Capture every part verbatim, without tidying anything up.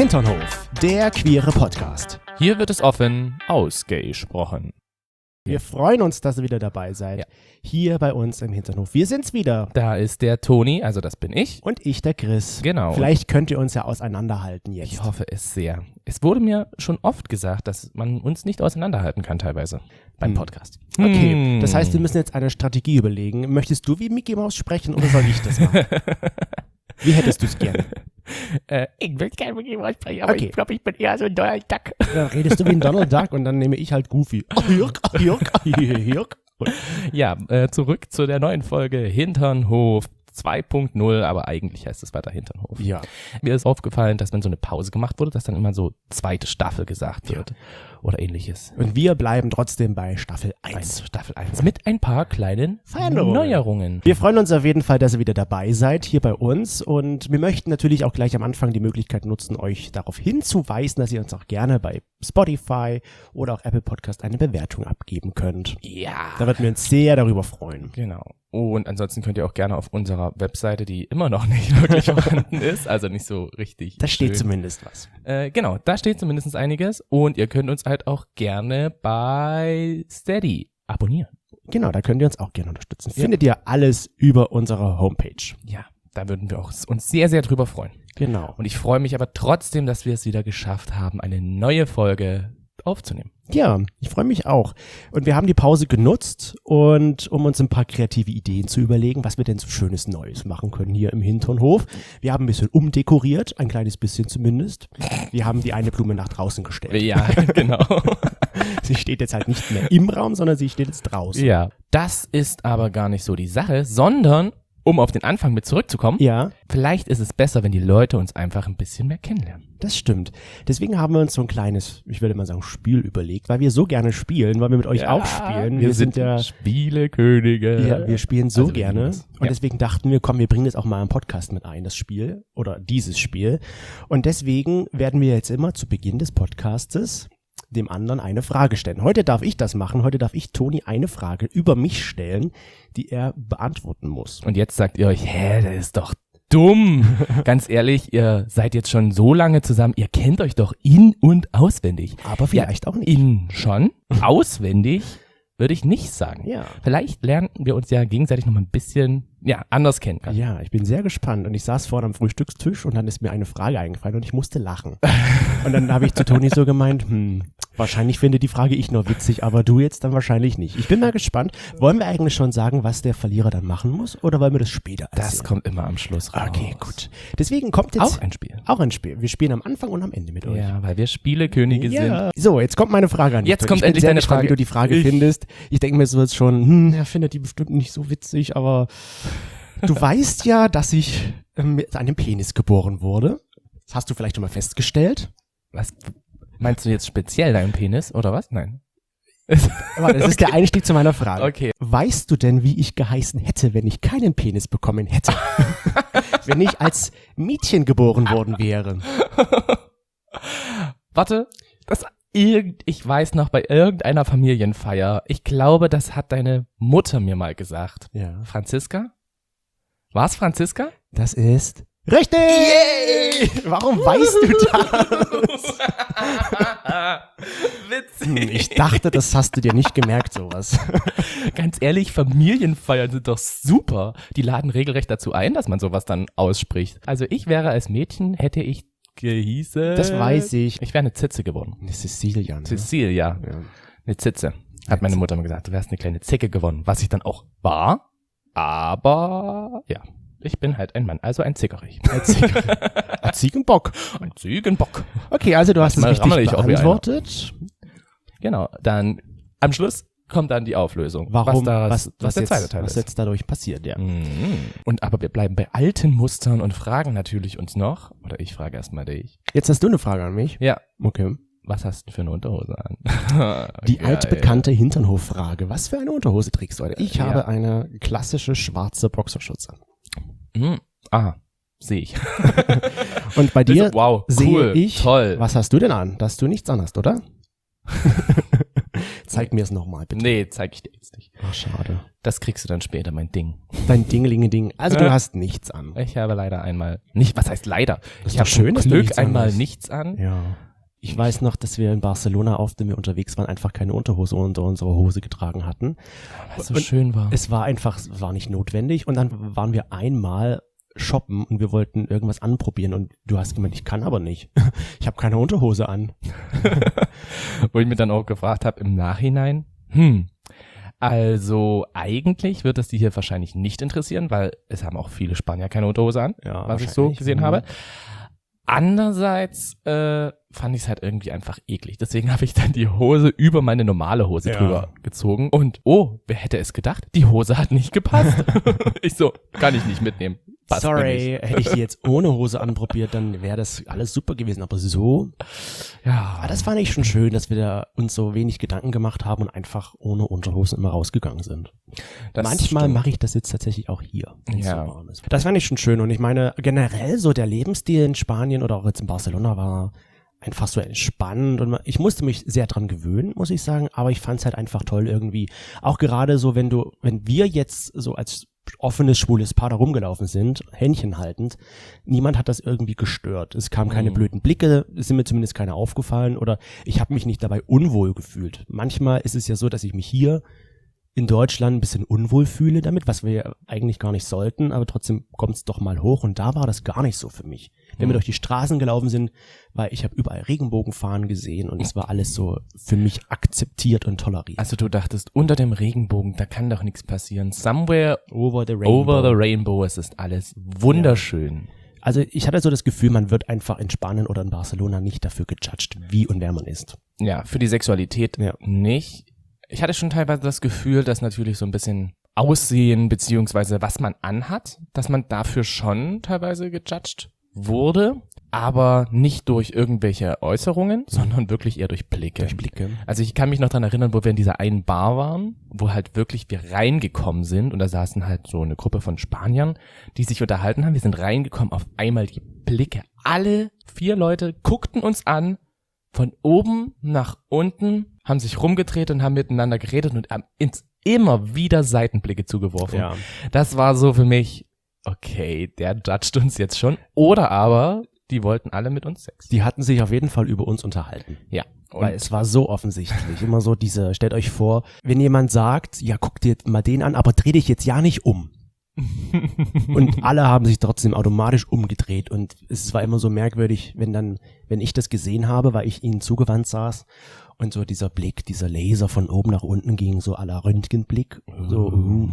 Hinternhof, der queere Podcast. Hier wird es offen ausgesprochen. Wir freuen uns, dass ihr wieder dabei seid. Ja. Hier bei uns im Hinternhof. Wir sind's wieder. Da ist der Toni, also das bin ich. Und ich, der Chris. Genau. Vielleicht könnt ihr uns ja auseinanderhalten jetzt. Ich hoffe es sehr. Es wurde mir schon oft gesagt, dass man uns nicht auseinanderhalten kann teilweise beim Hm. Podcast. Okay, Hm. das heißt, wir müssen jetzt eine Strategie überlegen. Möchtest du wie Mickey Mouse sprechen oder soll ich das machen? Wie hättest du es gerne? äh, ich will gerne mit jemandem sprechen, aber Okay. ich glaube, ich bin eher so ein Donald Duck. Dann redest du wie ein Donald Duck und dann nehme ich halt Goofy. Hirk, Hirk, Hirk. Ja, äh, zurück zu der neuen Folge Hinternhof zwei Punkt null, aber eigentlich heißt es weiter Hinternhof. Ja. Mir ist aufgefallen, dass wenn so eine Pause gemacht wurde, dass dann immer so zweite Staffel gesagt wird oder ähnliches. Und wir bleiben trotzdem bei Staffel eins. Eins, Staffel eins mit ein paar kleinen Veränderungen. Neuerungen. Wir freuen uns auf jeden Fall, dass ihr wieder dabei seid, hier bei uns. Und wir möchten natürlich auch gleich am Anfang die Möglichkeit nutzen, euch darauf hinzuweisen, dass ihr uns auch gerne bei Spotify oder auch Apple Podcast eine Bewertung abgeben könnt. Ja. Da würden wir uns sehr darüber freuen. Genau. Und ansonsten könnt ihr auch gerne auf unserer Webseite, die immer noch nicht wirklich vorhanden ist, also nicht so richtig Da steht schön. zumindest was. Äh, genau, da steht zumindest einiges. Und ihr könnt uns halt auch gerne bei Steady abonnieren. Genau, da könnt ihr uns auch gerne unterstützen. Ja. Findet ihr alles über unsere Homepage. Ja, da würden wir auch uns sehr, sehr drüber freuen. Genau. Und ich freue mich aber trotzdem, dass wir es wieder geschafft haben, eine neue Folge aufzunehmen. Ja, ich freue mich auch. Und wir haben die Pause genutzt, und um uns ein paar kreative Ideen zu überlegen, was wir denn so Schönes Neues machen können hier im Hinternhof. Wir haben ein bisschen umdekoriert, ein kleines bisschen zumindest. Wir haben die eine Blume nach draußen gestellt. Ja, genau. Sie steht jetzt halt nicht mehr im Raum, sondern sie steht jetzt draußen. Ja, das ist aber gar nicht so die Sache, sondern, um auf den Anfang mit zurückzukommen, Ja, vielleicht ist es besser, wenn die Leute uns einfach ein bisschen mehr kennenlernen. das stimmt. Deswegen haben wir uns so ein kleines, ich würde mal sagen, Spiel überlegt, weil wir so gerne spielen, weil wir mit euch auch spielen. Wir, sind ja Spielekönige. Ja, wir spielen so Also wir gerne. lieben es. Und Ja. deswegen dachten wir, komm, wir bringen das auch mal im Podcast mit ein, das Spiel oder dieses Spiel. Und deswegen werden wir jetzt immer zu Beginn des Podcastes dem anderen eine Frage stellen. Heute darf ich das machen. Heute darf ich Toni eine Frage über mich stellen, die er beantworten muss. Und jetzt sagt ihr euch, hä, das ist doch dumm. Ganz ehrlich, ihr seid jetzt schon so lange zusammen, ihr kennt euch doch in- und auswendig. Aber vielleicht auch nicht. In schon, auswendig würde ich nicht sagen. Ja. Vielleicht lernen wir uns ja gegenseitig noch mal ein bisschen, ja, anders kennen. Ja, ich bin sehr gespannt. Und ich saß vorne am Frühstückstisch und dann ist mir eine Frage eingefallen und ich musste lachen. Und dann habe ich zu Toni so gemeint, hm, wahrscheinlich finde die Frage ich nur witzig, aber du jetzt dann wahrscheinlich nicht. Ich bin mal gespannt. Wollen wir eigentlich schon sagen, was der Verlierer dann machen muss, oder wollen wir das später erzählen? Das kommt immer am Schluss raus. Okay, gut. Deswegen kommt jetzt Auch ein Spiel. auch ein Spiel. Wir spielen am Anfang und am Ende mit euch. Ja, weil wir Spielekönige sind. Ja. So, jetzt kommt meine Frage an dich. Jetzt Toni. kommt ich bin endlich sehr deine gespannt, Frage. wie du die Frage Ich- findest. Ich denke mir so jetzt schon, hm, er findet die bestimmt nicht so witzig, aber du weißt ja, dass ich ähm, mit einem Penis geboren wurde. Das hast du vielleicht schon mal festgestellt. Was meinst du jetzt speziell deinen Penis oder was? Nein. Aber das ist der Einstieg zu meiner Frage. Okay. Weißt du denn, wie ich geheißen hätte, wenn ich keinen Penis bekommen hätte? Wenn ich als Mädchen geboren worden wäre? Warte, das irgend, ich weiß noch bei irgendeiner Familienfeier. Ich glaube, das hat deine Mutter mir mal gesagt. Ja. Franziska? War's Franziska? Das ist richtig! Yay! Warum weißt du das? Witzig. Hm, Ich dachte, das hast du dir nicht gemerkt, sowas. Ganz ehrlich, Familienfeiern sind doch super. Die laden regelrecht dazu ein, dass man sowas dann ausspricht. Also ich wäre als Mädchen, hätte ich gehießen... Das weiß ich. Ich wäre eine Zitze geworden. Cecilia, ne? Cecilia. Ja. Eine Zitze. Hat meine Mutter mir gesagt, du wärst eine kleine Zicke geworden. Was ich dann auch war. Aber, ja. Ich bin halt ein Mann, also ein Zickerich. Ein Ziegen- ein Ziegenbock. Ein Ziegenbock. Okay, also du hast es Manchmal richtig rammel ich auch wie einer. beantwortet. Genau. Dann, am Schluss kommt dann die Auflösung. Warum? Was, da, was, was, was der jetzt, zweite Teil was ist. jetzt dadurch passiert, ja. Mhm. Und aber wir bleiben bei alten Mustern und fragen natürlich uns noch, oder ich frage erstmal dich. Jetzt hast du eine Frage an mich. Ja. Okay. Was hast du für eine Unterhose an? Die Geil. altbekannte Hinternhof-Frage. Was für eine Unterhose trägst du heute? Ich Ja. habe eine klassische schwarze Boxershorts an. Mhm. Ah, sehe ich. Und bei dir wow, sehe cool, ich, toll. was hast du denn an? Dass du nichts anhast, oder? Zeig mir es nochmal, bitte. Nee, zeig ich dir jetzt nicht. Ach, schade. Das kriegst du dann später, mein Ding. Dein Dingelinge-Ding. Also du hast nichts an. Ich habe leider einmal nicht, was heißt leider? ist Ich doch habe schön, schön, dass du Glück nichts einmal anhast. nichts an. Ja. Ich weiß noch, dass wir in Barcelona, auf dem wir unterwegs waren, einfach keine Unterhose unter unserer Hose getragen hatten. Was so Und schön war. Es war einfach, es war nicht notwendig. Und dann waren wir einmal shoppen und wir wollten irgendwas anprobieren und du hast gemeint, ich kann aber nicht. Ich habe keine Unterhose an. Wo ich mir dann auch gefragt habe im Nachhinein, hm, also eigentlich wird es die hier wahrscheinlich nicht interessieren, weil es haben auch viele Spanier keine Unterhose an, Ja, was ich so wahrscheinlich. gesehen Mhm. habe. Andererseits äh, fand ich es halt irgendwie einfach eklig. Deswegen habe ich dann die Hose über meine normale Hose Ja. drüber gezogen. Und oh, wer hätte es gedacht? Die Hose hat nicht gepasst. Ich so, kann ich nicht mitnehmen. Passt mir Sorry, hätte ich die jetzt ohne Hose anprobiert, dann wäre das alles super gewesen. Aber so, nicht. Ja, aber das fand ich schon schön, dass wir da uns so wenig Gedanken gemacht haben und einfach ohne Unterhosen immer rausgegangen sind. das Manchmal stimmt. mache ich das jetzt tatsächlich auch hier, wenn es Ja. so warm ist. Das fand ich schon schön und ich meine, generell so der Lebensstil in Spanien oder auch jetzt in Barcelona war einfach so entspannt und man, ich musste mich sehr dran gewöhnen, muss ich sagen, aber ich fand es halt einfach toll irgendwie. Auch gerade so, wenn du, wenn wir jetzt so als offenes, schwules Paar da rumgelaufen sind, Händchen haltend, niemand hat das irgendwie gestört. Es kamen keine Mhm. blöden Blicke, es sind mir zumindest keine aufgefallen oder ich habe mich nicht dabei unwohl gefühlt. Manchmal ist es ja so, dass ich mich hier in Deutschland ein bisschen unwohl fühle damit, was wir ja eigentlich gar nicht sollten, aber trotzdem kommt es doch mal hoch und da war das gar nicht so für mich. Wenn wir Mhm. durch die Straßen gelaufen sind, weil ich habe überall Regenbogenfahnen gesehen und es war alles so für mich akzeptiert und toleriert. Also du dachtest, unter dem Regenbogen, da kann doch nichts passieren. Somewhere Over the Rainbow. over the rainbow, es ist alles wunderschön. Also ich hatte so das Gefühl, man wird einfach in Spanien oder in Barcelona nicht dafür gejudged, wie und wer man ist. Ja, für die Sexualität Ja. nicht. Ich hatte schon teilweise das Gefühl, dass natürlich so ein bisschen Aussehen beziehungsweise was man anhat, dass man dafür schon teilweise gejudged wurde, aber nicht durch irgendwelche Äußerungen, sondern wirklich eher durch Blicke. Durch Blicke. Also ich kann mich noch dran erinnern, wo wir in dieser einen Bar waren, wo halt wirklich wir reingekommen sind und da saßen halt so eine Gruppe von Spaniern, die sich unterhalten haben. Wir sind reingekommen, auf einmal die Blicke. Alle vier Leute guckten uns an, von oben nach unten, haben sich rumgedreht und haben miteinander geredet und haben ins immer wieder Seitenblicke zugeworfen. Ja. Das war so für mich, okay, der judgt uns jetzt schon. Oder aber, die wollten alle mit uns Sex. Die hatten sich auf jeden Fall über uns unterhalten. Ja. Weil es war so offensichtlich. Immer so diese, stellt euch vor, wenn jemand sagt, ja, guck dir mal den an, aber dreh dich jetzt ja nicht um. Und alle haben sich trotzdem automatisch umgedreht und es war immer so merkwürdig, wenn dann, wenn ich das gesehen habe, weil ich ihnen zugewandt saß und so dieser Blick, dieser Laser von oben nach unten ging, so à la Röntgenblick, so, uh,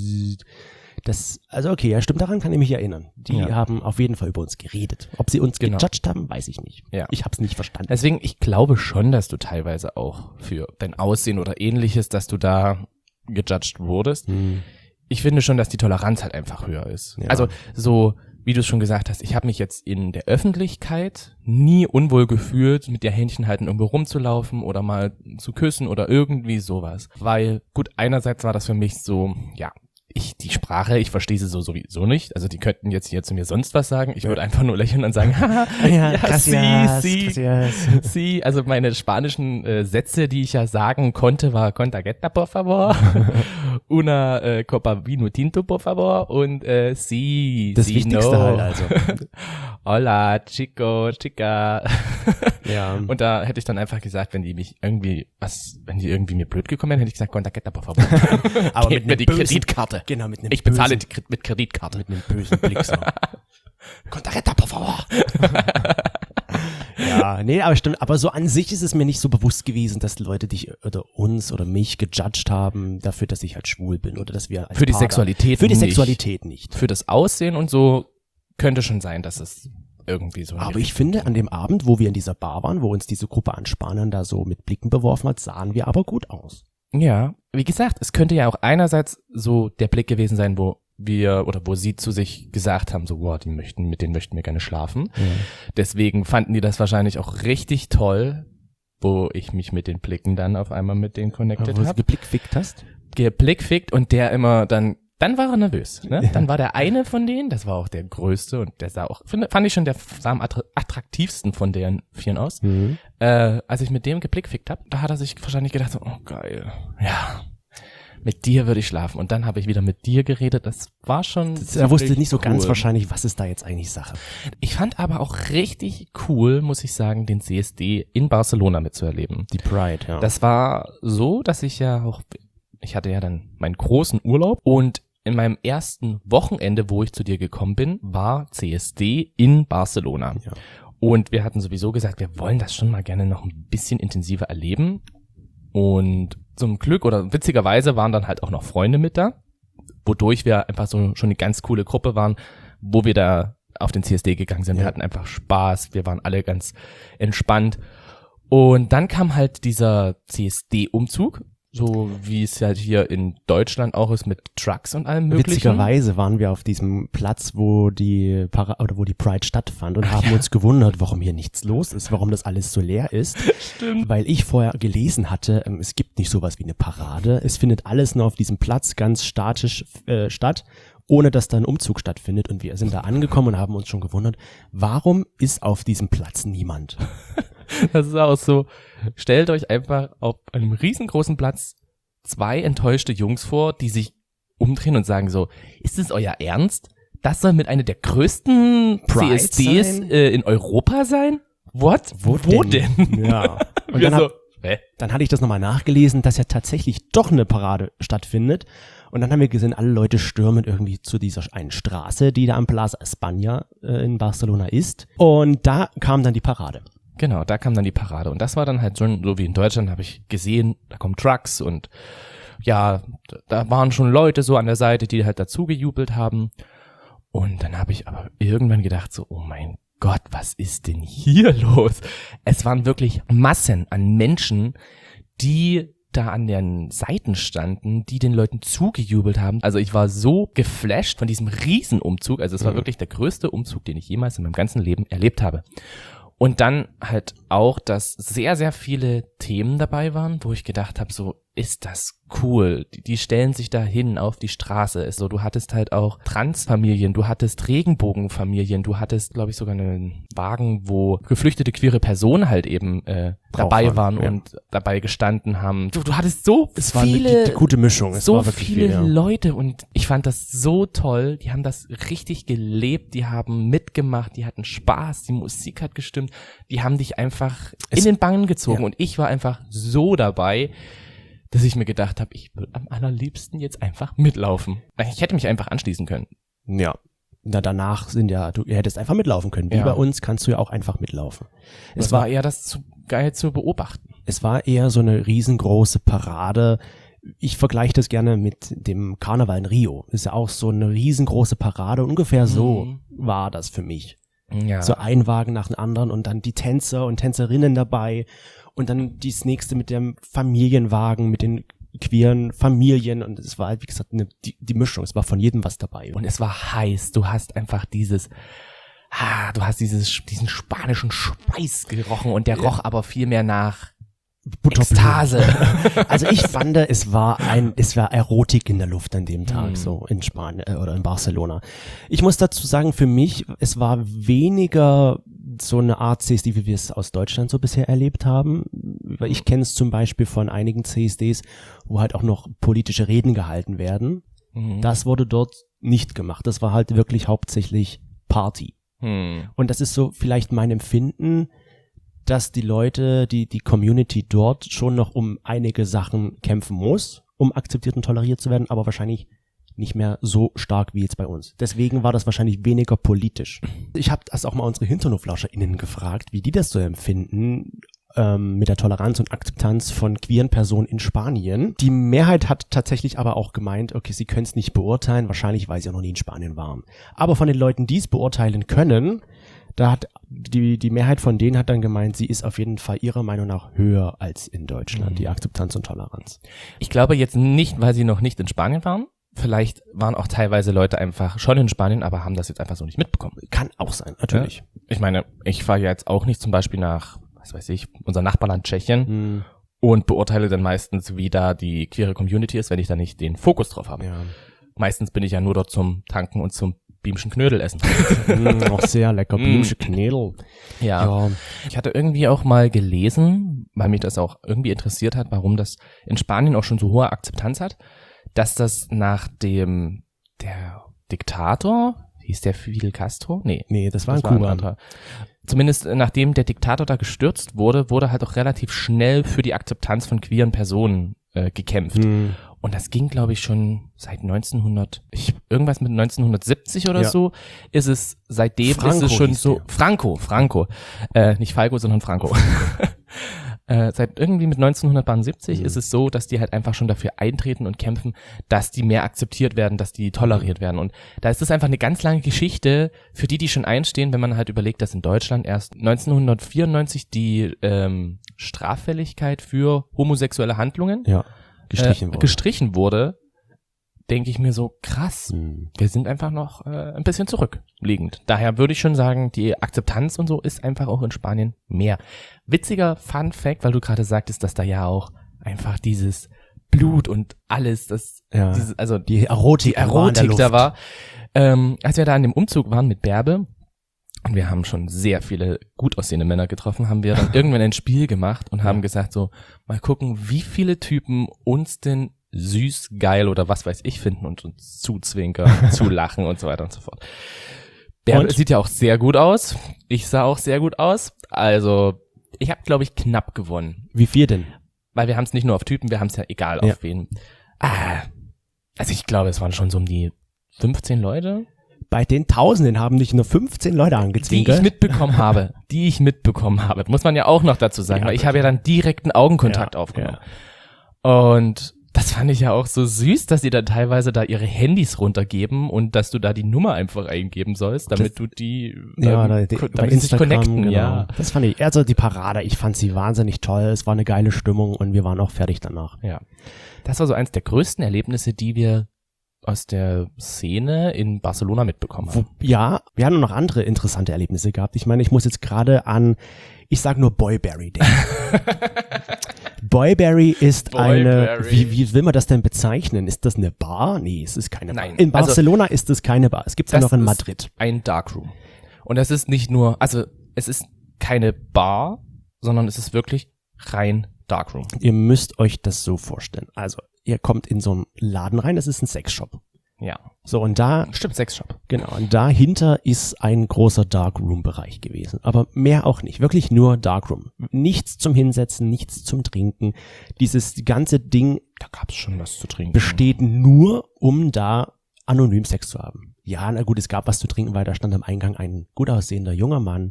das, also okay, ja, stimmt, daran kann ich mich erinnern. Die Ja. haben auf jeden Fall über uns geredet. Ob sie uns Genau. gejudged haben, weiß ich nicht. Ja. Ich hab's nicht verstanden. Deswegen, ich glaube schon, dass du teilweise auch für dein Aussehen oder ähnliches, dass du da gejudged wurdest. Hm. Ich finde schon, dass die Toleranz halt einfach höher ist. Ja. Also so, wie du es schon gesagt hast, ich habe mich jetzt in der Öffentlichkeit nie unwohl gefühlt, mit der Händchen halten irgendwo rumzulaufen oder mal zu küssen oder irgendwie sowas. Weil, gut, einerseits war das für mich so, ja, ich, die Sprache, ich verstehe sie so sowieso nicht. Also die könnten jetzt hier zu mir sonst was sagen. Ich würde einfach nur lächeln und sagen, haha, Ja, ja, gracias, sí, sí. gracias. Sí, also meine spanischen äh, Sätze, die ich ja sagen konnte, war Contagueta, por favor, una äh, copa vino tinto, por favor und äh, sí, Das sí, Wichtigste no. halt also. Hola, chico, chica. Ja. Und da hätte ich dann einfach gesagt, wenn die mich irgendwie, was, wenn die irgendwie mir blöd gekommen wären, hätte ich gesagt, Contagueta, por favor. Aber Gebt mit mir einem die bösen- Kreditkarte. Genau, mit einem Ich bezahle bösen, die, Kre- mit Kreditkarte. mit einem bösen Blick so. Contaretta, por favor. Ja, nee, aber stimmt, aber so an sich ist es mir nicht so bewusst gewesen, dass Leute dich oder uns oder mich gejudged haben dafür, dass ich halt schwul bin oder dass wir als Für die Paar da- Sexualität Für die nicht. Sexualität nicht. Für das Aussehen und so könnte schon sein, dass es irgendwie so in die Aber ich finde, an dem Abend, wo wir in dieser Bar waren, wo uns diese Gruppe an Spaniern da so mit Blicken beworfen hat, sahen wir aber gut aus. Ja, wie gesagt, es könnte ja auch einerseits so der Blick gewesen sein, wo wir oder wo sie zu sich gesagt haben, so, wow, die möchten, mit denen möchten wir gerne schlafen. Deswegen fanden die das wahrscheinlich auch richtig toll, wo ich mich mit den Blicken dann auf einmal mit denen connected Wo du habe. geblickfickt hast. Geblickfickt und der immer dann Dann war er nervös. Ne? Dann war der eine von denen, das war auch der größte und der sah auch, find, fand ich schon, der sah am attraktivsten von den Vieren aus. Mhm. Äh, als ich mit dem geblickfickt habe, da hat er sich wahrscheinlich gedacht, so, oh geil, ja, mit dir würde ich schlafen. Und dann habe ich wieder mit dir geredet, das war schon das, Er wusste nicht so cool. Ganz wahrscheinlich, was ist da jetzt eigentlich Sache. Ich fand aber auch richtig cool, muss ich sagen, den C S D in Barcelona mitzuerleben. Die Pride, ja. Das war so, dass ich ja auch, ich hatte ja dann meinen großen Urlaub und in meinem ersten Wochenende, wo ich zu dir gekommen bin, war C S D in Barcelona. Ja. Und wir hatten sowieso gesagt, wir wollen das schon mal gerne noch ein bisschen intensiver erleben. Und zum Glück oder witzigerweise waren dann halt auch noch Freunde mit da, wodurch wir einfach so schon eine ganz coole Gruppe waren, wo wir da auf den C S D gegangen sind. Ja. Wir hatten einfach Spaß, wir waren alle ganz entspannt. Und dann kam halt dieser C S D-Umzug. So wie es halt hier in Deutschland auch ist mit Trucks und allem möglichen. Witzigerweise waren wir auf diesem Platz, wo die Para- oder wo die Pride stattfand und Ach, haben ja. uns gewundert, warum hier nichts los ist, warum das alles so leer ist. Stimmt. Weil ich vorher gelesen hatte, ähm, es gibt nicht sowas wie eine Parade. Es findet alles nur auf diesem Platz ganz statisch äh, statt, ohne dass da ein Umzug stattfindet. Und wir sind da angekommen und haben uns schon gewundert, warum ist auf diesem Platz niemand? Das ist auch so, stellt euch einfach auf einem riesengroßen Platz zwei enttäuschte Jungs vor, die sich umdrehen und sagen so, ist es euer Ernst? Das soll mit einer der größten Pride C S Ds äh, in Europa sein? What? Wo, Wo denn? denn? Ja. Und dann, hab, so, dann hatte ich das nochmal nachgelesen, dass ja tatsächlich doch eine Parade stattfindet. Und dann haben wir gesehen, alle Leute stürmen irgendwie zu dieser einen Straße, die da am Plaza España äh, in Barcelona ist. Und da kam dann die Parade. Genau, da kam dann die Parade und das war dann halt schon so wie in Deutschland, habe ich gesehen, da kommen Trucks und ja, da waren schon Leute so an der Seite, die halt dazu gejubelt haben und dann habe ich aber irgendwann gedacht so, oh mein Gott, was ist denn hier los? Es waren wirklich Massen an Menschen, die da an den Seiten standen, die den Leuten zugejubelt haben. Also ich war so geflasht von diesem Riesenumzug, also es war mhm. wirklich der größte Umzug, den ich jemals in meinem ganzen Leben erlebt habe. Und dann halt auch, dass sehr, sehr viele Themen dabei waren, wo ich gedacht habe, so ist das cool. Die, die stellen sich da hin auf die Straße. So, du hattest halt auch Transfamilien, du hattest Regenbogenfamilien, du hattest, glaube ich, sogar einen Wagen, wo geflüchtete queere Personen halt eben äh, dabei waren ja. und dabei gestanden haben. Du, du hattest so es viele, war eine, die, die gute Mischung. Es so war viele viel, ja. Leute und ich fand das so toll. Die haben das richtig gelebt, die haben mitgemacht, die hatten Spaß, die Musik hat gestimmt, die haben dich einfach es, in den Bann gezogen ja. und ich war einfach so dabei, dass ich mir gedacht habe, ich würde am allerliebsten jetzt einfach mitlaufen. Ich hätte mich einfach anschließen können. Ja. Na, danach sind ja, du hättest einfach mitlaufen können. Wie ja. bei uns kannst du ja auch einfach mitlaufen. Es das war, war eher das zu geil zu beobachten. Es war eher so eine riesengroße Parade. Ich vergleiche das gerne mit dem Karneval in Rio. Ist ja auch so eine riesengroße Parade. Ungefähr so mhm. war das für mich. Ja. So ein Wagen nach dem anderen und dann die Tänzer und Tänzerinnen dabei. Und dann dies nächste mit dem Familienwagen, mit den queeren Familien und es war halt, wie gesagt, eine, die, die Mischung, es war von jedem was dabei. Und es war heiß, du hast einfach dieses, ah, du hast dieses, diesen spanischen Schweiß gerochen und der ja. roch aber viel mehr nach Ekstase. Also ich fand, es war ein, es war Erotik in der Luft an dem Tag, mm. so in Spanien äh, oder in Barcelona. Ich muss dazu sagen, für mich, es war weniger so eine Art C S D, wie wir es aus Deutschland so bisher erlebt haben. Weil ich kenne es zum Beispiel von einigen C S Ds, wo halt auch noch politische Reden gehalten werden. Mm. Das wurde dort nicht gemacht. Das war halt wirklich hauptsächlich Party. Mm. Und das ist so vielleicht mein Empfinden, dass die Leute, die die Community dort schon noch um einige Sachen kämpfen muss, um akzeptiert und toleriert zu werden, aber wahrscheinlich nicht mehr so stark wie jetzt bei uns. Deswegen war das wahrscheinlich weniger politisch. Ich habe das auch mal unsere HinternoflauscherInnen gefragt, wie die das so empfinden ähm, mit der Toleranz und Akzeptanz von queeren Personen in Spanien. Die Mehrheit hat tatsächlich aber auch gemeint, okay, sie können es nicht beurteilen, wahrscheinlich, weil sie auch noch nie in Spanien waren. Aber von den Leuten, die es beurteilen können, da hat die, die Mehrheit von denen hat dann gemeint, sie ist auf jeden Fall ihrer Meinung nach höher als in Deutschland, mhm. die Akzeptanz und Toleranz. Ich glaube jetzt nicht, weil sie noch nicht in Spanien waren. Vielleicht waren auch teilweise Leute einfach schon in Spanien, aber haben das jetzt einfach so nicht mitbekommen. Kann auch sein, natürlich. Ja? Ich meine, ich fahre ja jetzt auch nicht zum Beispiel nach, was weiß ich, unser Nachbarland Tschechien mhm. und beurteile dann meistens, wie da die queere Community ist, wenn ich da nicht den Fokus drauf habe. Ja. meistens bin ich ja nur dort zum Tanken und zum Biemschen Knödel essen. mm, auch sehr lecker, Biemsche Knödel. Ja. ja, ich hatte irgendwie auch mal gelesen, weil mich das auch irgendwie interessiert hat, warum das in Spanien auch schon so hohe Akzeptanz hat, dass das nach dem, der Diktator, hieß der Fidel Castro? Nee. Nee, das war das ein war ein Kuba. anderer. Zumindest nachdem der Diktator da gestürzt wurde, wurde halt auch relativ schnell für die Akzeptanz von queeren Personen äh, gekämpft. Hm. Und das ging, glaube ich, schon seit neunzehnhundert, ich, irgendwas mit neunzehnhundertsiebzig oder Ja. so, ist es, seitdem Franco ist es schon hieß so, der. Franco, Franco, äh, nicht Falco, sondern Franco. äh, seit irgendwie mit neunzehnhundertsiebzig Mhm. ist es so, dass die halt einfach schon dafür eintreten und kämpfen, dass die mehr akzeptiert werden, dass die toleriert werden. Und da ist es einfach eine ganz lange Geschichte, für die, die schon einstehen, wenn man halt überlegt, dass in Deutschland erst neunzehnhundertvierundneunzig die ähm, Straffälligkeit für homosexuelle Handlungen Ja, gestrichen äh, wurde. gestrichen wurde, denke ich mir so, krass, Hm. wir sind einfach noch äh, ein bisschen zurückliegend. Daher würde ich schon sagen, die Akzeptanz und so ist einfach auch in Spanien mehr. Witziger Fun Fact, weil du gerade sagtest, dass da ja auch einfach dieses Blut und alles, das, Ja. dieses, also Die Erotik, die Erotik da war. Ähm, als wir da an dem Umzug waren mit Bärbe, und wir haben schon sehr viele gut aussehende Männer getroffen, haben wir dann irgendwann ein Spiel gemacht und haben gesagt so, mal gucken, wie viele Typen uns denn süß, geil oder was weiß ich finden und uns zuzwinkern, zulachen und so weiter und so fort. Bärbe Und? sieht ja auch sehr gut aus. Ich sah auch sehr gut aus. Also ich habe, glaube ich, knapp gewonnen. Wie viel denn? Weil wir haben es nicht nur auf Typen, wir haben es ja egal Ja. auf wen. Ah, also ich glaube, es waren schon so um die fünfzehn Leute, Bei den Tausenden haben dich nur fünfzehn Leute die angezwinkert. ich mitbekommen habe. Die ich mitbekommen habe. Muss man ja auch noch dazu sagen, Ja, weil ich habe ja dann direkten Augenkontakt Ja, aufgenommen. Und das fand ich ja auch so süß, dass sie dann teilweise da ihre Handys runtergeben und dass du da die Nummer einfach eingeben sollst, damit Das- du die, Ja, ähm, da, die, ko- bei damit sie sich Instagram, connecten, genau. ja. Das fand ich, also die Parade, ich fand sie wahnsinnig toll. Es war eine geile Stimmung und wir waren auch fertig danach. Ja. Das war so eins der größten Erlebnisse, die wir aus der Szene in Barcelona mitbekommen haben. Wo, ja, wir haben noch andere interessante Erlebnisse gehabt. Ich meine, ich muss jetzt gerade an, ich sag nur Boyberry denken. Boyberry ist eine, Boyberry. wie, wie will man das denn bezeichnen? Ist das eine Bar? Nee, es ist keine Nein, Bar. In also- Barcelona ist es keine Bar. Es gibt es ja Das noch in ist Madrid. Ein Darkroom. Und das ist nicht nur, also es ist keine Bar, sondern es ist wirklich rein Darkroom. Ihr müsst euch das so vorstellen. Also, ihr kommt in so einen Laden rein, das ist ein Sexshop. Ja. So, und da, Stimmt, Sexshop. genau, und dahinter ist ein großer Darkroom-Bereich gewesen. Aber mehr auch nicht. Wirklich nur Darkroom. Nichts zum Hinsetzen, nichts zum Trinken. Dieses ganze Ding Da gab's schon was zu trinken. besteht nur, um da anonym Sex zu haben. Ja, na gut, es gab was zu trinken, weil da stand am Eingang ein gut aussehender junger Mann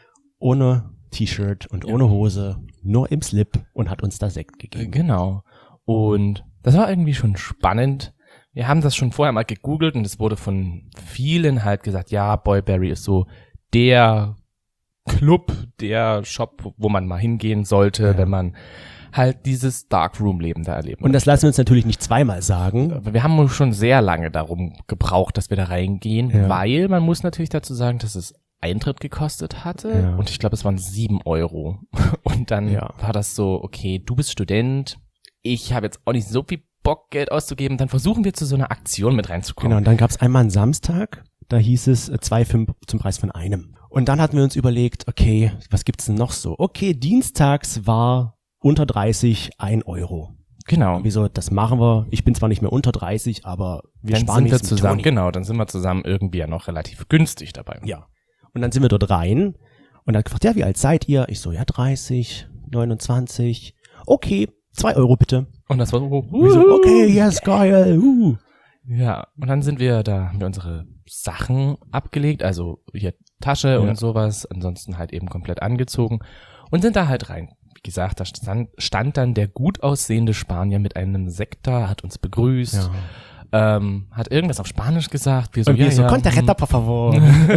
ohne T-Shirt und ohne Hose, nur im Slip und hat uns da Sekt Äh, gegeben. Genau. Und das war irgendwie schon spannend. Wir haben das schon vorher mal gegoogelt und es wurde von vielen halt gesagt, ja, Boyberry ist so der Club, der Shop, wo man mal hingehen sollte, Ja. wenn man halt dieses Darkroom-Leben da erleben Und das lassen wir uns natürlich nicht zweimal sagen. Aber wir haben schon sehr lange darum gebraucht, dass wir da reingehen, Ja. weil man muss natürlich dazu sagen, dass es Eintritt gekostet hatte Ja. und ich glaube, es waren sieben Euro. Und dann Ja. war das so, okay, du bist Student, ich habe jetzt auch nicht so viel Bock, Geld auszugeben, dann versuchen wir zu so einer Aktion mit reinzukommen. Genau, und dann gab es einmal einen Samstag, da hieß es äh, zwei Komma fünf zum Preis von einem. Und dann hatten wir uns überlegt, okay, was gibt's denn noch so? Okay, dienstags war unter dreißig ein Euro. Genau. Wieso, das machen wir. Ich bin zwar nicht mehr unter dreißig, aber wir Dann sparen sind wir nichts mit zusammen, Toni. genau, dann sind wir zusammen irgendwie ja noch relativ günstig dabei. Ja. Und dann sind wir dort rein und dann gefragt, ja, wie alt seid ihr? Ich so, ja, dreißig, neunundzwanzig. Okay, zwei Euro bitte. Und das war so, Und wir so, okay, yes, geil. Uh. Ja, und dann sind wir, da haben wir unsere Sachen abgelegt, also hier Tasche Ja. und sowas, ansonsten halt eben komplett angezogen und sind da halt rein. Wie gesagt, da stand, stand dann der gut aussehende Spanier mit einem Sekt da, hat uns begrüßt, ähm, hat irgendwas auf Spanisch gesagt. Wir so, Und wir ja, so, ja, Conteretta, por favor.